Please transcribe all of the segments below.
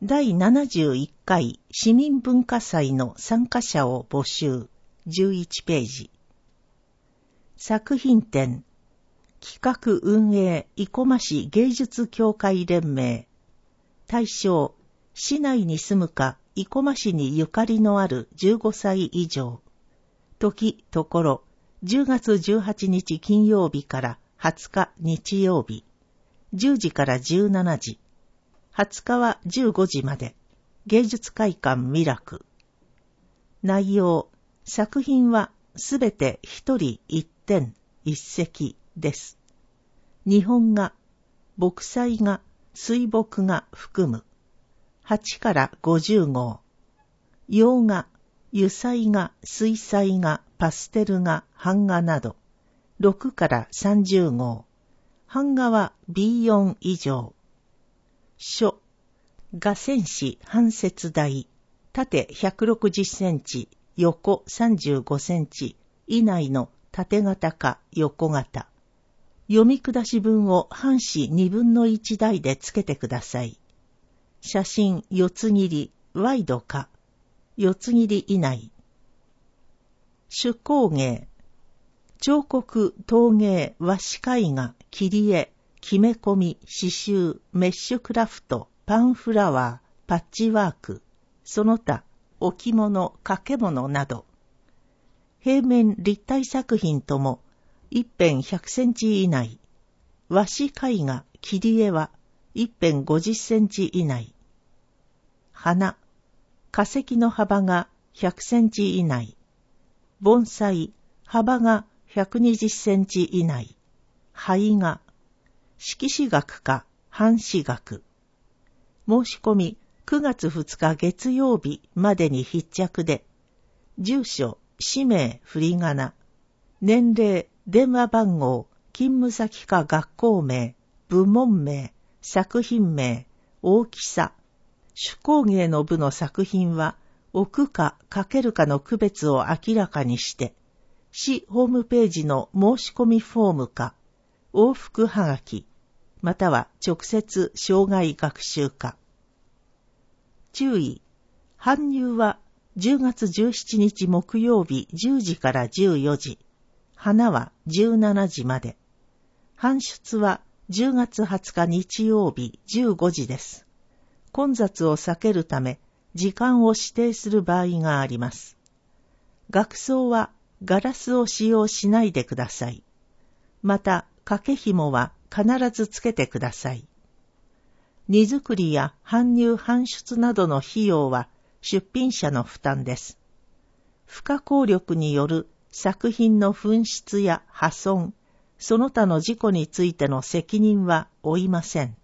第71回市民文化祭の参加者を募集。11ページ。作品展。企画運営生駒市芸術協会連盟。対象、市内に住むか生駒市にゆかりのある15歳以上。時、ところ、10月18日金曜日から20日日曜日。10時から17時。20日は15時まで。芸術会館ミラク。内容、作品はすべて一人一点一石です。日本画、木彩画、水墨画含む。8から50号。洋画、油彩画、水彩画、パステル画、版画など。6から30号。版画は B4 以上。書、画線紙半切台、縦160センチ、横35センチ以内の縦型か横型。読み下し文を半紙2分の1台でつけてください。写真四つ切り、ワイドか、四つ切り以内。手工芸、彫刻、陶芸、和紙絵画、切り絵、木目込み、刺繍、メッシュクラフト、パンフラワー、パッチワーク、その他、置物、掛物など。平面立体作品とも、一辺100センチ以内。和紙絵画、切り絵は、一辺50センチ以内。花、化石の幅が100センチ以内。盆栽、幅が120センチ以内。胚画、色紙学か版紙学。申し込み9月2日月曜日までに必着で、住所、氏名、振り仮名、年齢、電話番号、勤務先か学校名、部門名、作品名、大きさ、手工芸の部の作品は置くかかけるかの区別を明らかにして、市ホームページの申し込みフォームか、往復はがき、または直接生涯学習課。注意、搬入は10月17日木曜日10時から14時、花は17時まで。搬出は10月20日日曜日15時です。混雑を避けるため、時間を指定する場合があります。額装はガラスを使用しないでください。また、掛け紐は必ずつけてください。荷造りや搬入搬出などの費用は出品者の負担です。不可抗力による作品の紛失や破損、その他の事故についての責任は負いません。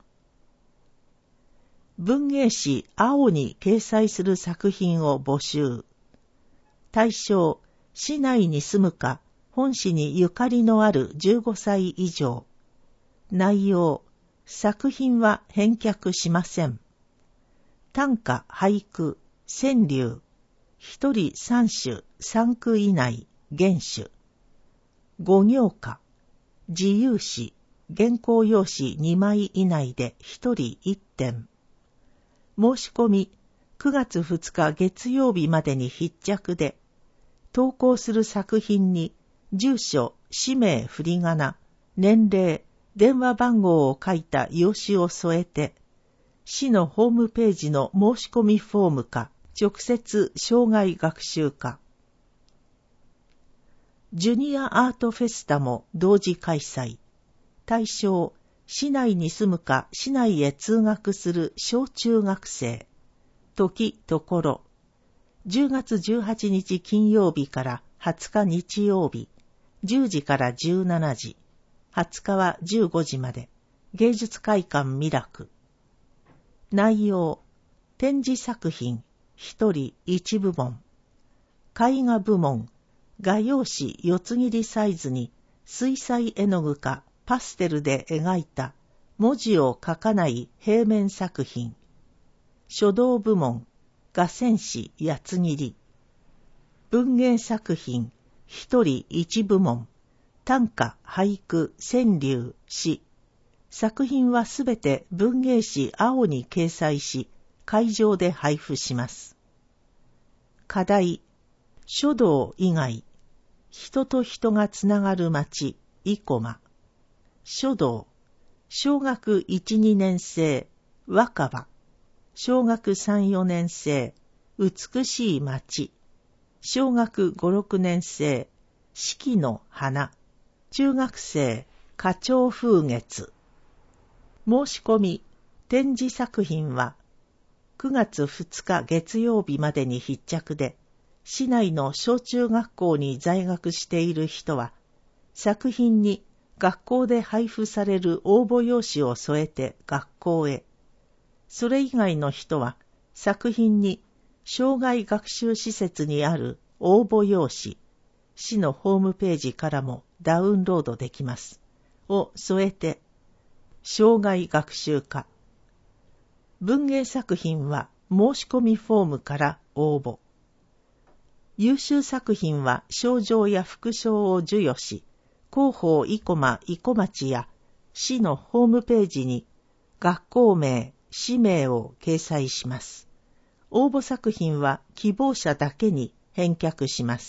文芸誌青に掲載する作品を募集。対象、市内に住むか、本市にゆかりのある15歳以上。内容、作品は返却しません。短歌、俳句、川柳、一人三首、三句以内、原首。五行歌、自由詩、原稿用紙2枚以内で一人1点。申し込み、9月2日月曜日までに必着で、投稿する作品に、住所、氏名、振り仮名、年齢、電話番号を書いた用紙を添えて、市のホームページの申し込みフォームか、直接生涯学習課。ジュニアアートフェスタも同時開催。対象、市内に住むか市内へ通学する小中学生。時、ところ。10月18日金曜日から20日日曜日。10時から17時。20日は15時まで。芸術会館ミラク。内容。展示作品。一人一部門。絵画部門。画用紙四つ切りサイズに水彩絵の具かパステルで描いた文字を書かない平面作品。書道部門。画線紙八つ切り。文芸作品。一人一部門。短歌、俳句、川柳、詩。作品はすべて文芸誌青に掲載し、 会場で配布します。課題、書道以外、人と人がつながる町、生駒。書道、小学1、2年生、若葉。小学3、4年生、美しい町。小学5、6年生、四季の花。中学生、花鳥風月。申し込み、展示作品は、9月2日月曜日までに必着で、市内の小中学校に在学している人は、作品に学校で配布される応募用紙を添えて学校へ。それ以外の人は、作品に障害学習施設にある応募用紙、市のホームページからもダウンロードできます。を添えて、障害学習課。文芸作品は申し込みフォームから応募。優秀作品は賞状や副賞を授与し、広報生駒生駒町や市のホームページに学校名、氏名を掲載します。応募作品は希望者だけに返却します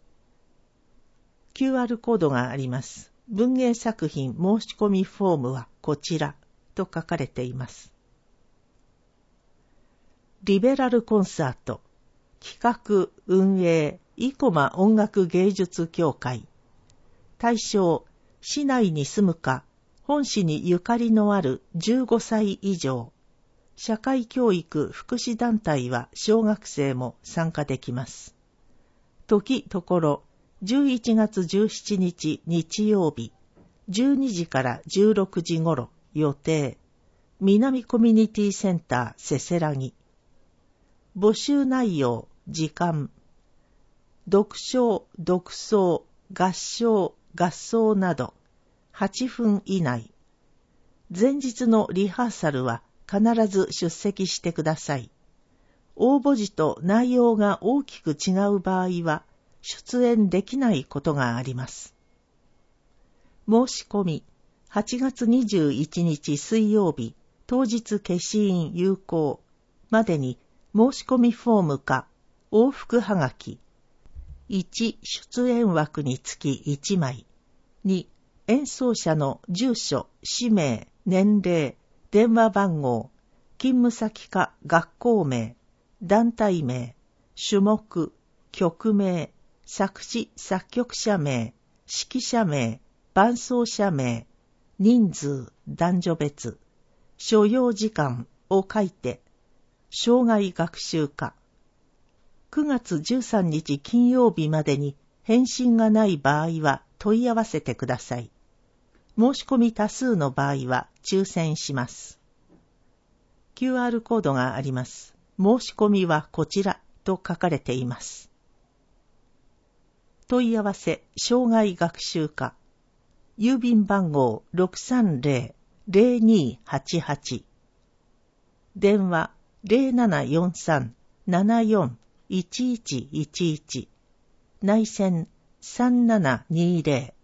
。QR コードがあります。文芸作品申し込みフォームはこちらと書かれています。リベラルコンサート、企画、運営、生駒音楽芸術協会。対象、市内に住むか、本市にゆかりのある15歳以上。社会教育福祉団体は小学生も参加できます。時ところ、11月17日日曜日、12時から16時頃予定。南コミュニティセンターせせらぎ。募集内容、時間。読唱、独奏、合唱、合奏など、8分以内。前日のリハーサルは必ず出席してください。応募時と内容が大きく違う場合は、出演できないことがあります。申し込み、8月21日水曜日、当日消印有効までに申し込みフォームか往復はがき。1、出演枠につき1枚。2、演奏者の住所、氏名、年齢、電話番号、勤務先か学校名、団体名、種目、曲名、作詞作曲者名、指揮者名、伴奏者名、人数、男女別、所要時間を書いて、障害学習課。9月13日金曜日までに返信がない場合は問い合わせてください。申し込み多数の場合は抽選します。QR コードがあります。申し込みはこちらと書かれています。問い合わせ、障害学習課。郵便番号 630-0288。電話 0743-74-1111。内線3720。